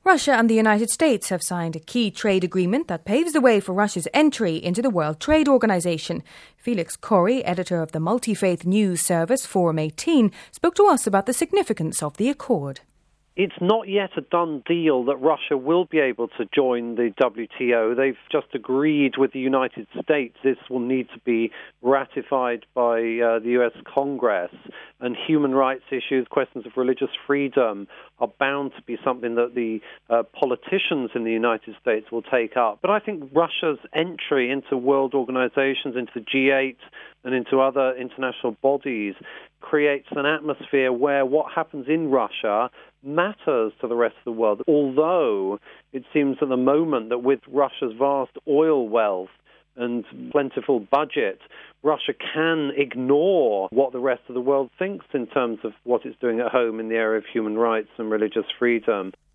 Russia and the United States have signed a key trade agreement that paves the way for Russia's entry into the World Trade Organization. Felix Corey, editor of the multi-faith news service Forum 18, spoke to us about the significance of the accord. It's not yet a done deal that Russia will be able to join the WTO. They've just agreed with the United States this will need to be ratified by the US Congress. And human rights issues, questions of religious freedom, are bound to be something that the politicians in the United States will take up. But I think Russia's entry into world organizations, into the G8 and into other international bodies, creates an atmosphere where what happens in Russia matters to the rest of the world, although it seems at the moment that with Russia's vast oil wealth and plentiful budget, Russia can ignore what the rest of the world thinks in terms of what it's doing at home in the area of human rights and religious freedom.